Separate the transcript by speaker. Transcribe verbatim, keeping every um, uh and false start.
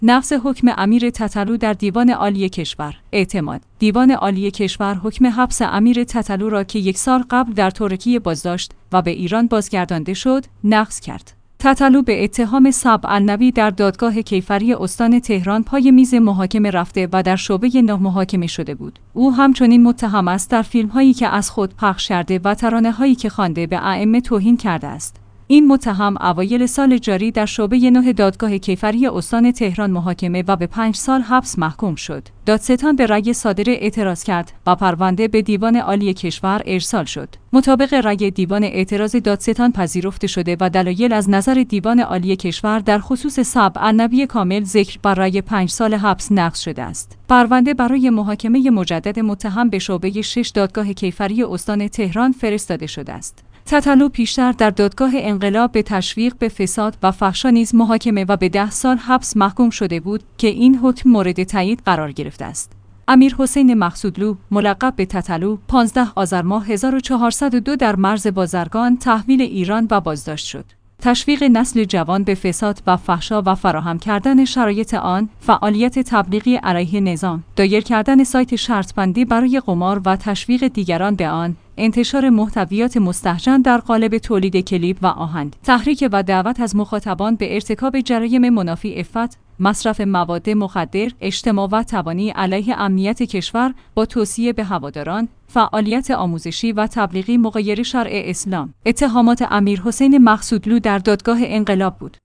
Speaker 1: نقض حکم امیر تتلو در دیوان عالی کشور. اعتماد. دیوان عالی کشور حکم حبس امیر تتلو را که یک سال قبل در ترکیه بازداشت و به ایران بازگردانده شد، نقض کرد. تتلو به اتهام سبع النبی در دادگاه کیفری استان تهران پای میز محاکمه رفته و در شعبه نه محاکمه شده بود. او همچنین متهم است در فیلم‌هایی که از خود پخش کرده و ترانه‌هایی که خوانده به ائمه توهین کرده است. این متهم اوایل سال جاری در شعبه نه دادگاه کیفری استان تهران محاکمه و به پنج سال حبس محکوم شد. دادستان به رأی صادره اعتراض کرد و پرونده به دیوان عالی کشور ارسال شد. مطابق رأی دیوان اعتراض دادستان پذیرفته شده و دلایل از نظر دیوان عالی کشور در خصوص سبع النبی کامل ذکر بر رأی پنج سال حبس نقض شده است. پرونده برای محاکمه مجدد متهم به شعبه شش دادگاه کیفری استان تهران فرستاده شده است. تتلو پیشتر در دادگاه انقلاب به تشویق به فساد و فحشا نیز محاکمه و به ده سال حبس محکوم شده بود که این حکم مورد تایید قرار گرفته است. امیر حسین مقصودلو ملقب به تتلو پانزده آذر ماه هزار و چهارصد و دو در مرز بازرگان تحویل ایران و بازداشت شد. تشویق نسل جوان به فساد و فحشا و فراهم کردن شرایط آن، فعالیت تبلیغی علیه نظام، دایر کردن سایت شرطبندی برای قمار و تشویق دیگران به آن، انتشار محتویات مستهجن در قالب تولید کلیپ و آهنگ، تحریک و دعوت از مخاطبان به ارتکاب جرایم منافی عفت، مصرف مواد مخدر، اجتماع و تبانی علیه امنیت کشور با توصیه به هواداران، فعالیت آموزشی و تبلیغی مغایر شرع اسلام. اتهامات امیر حسین مقصودلو در دادگاه انقلاب بود.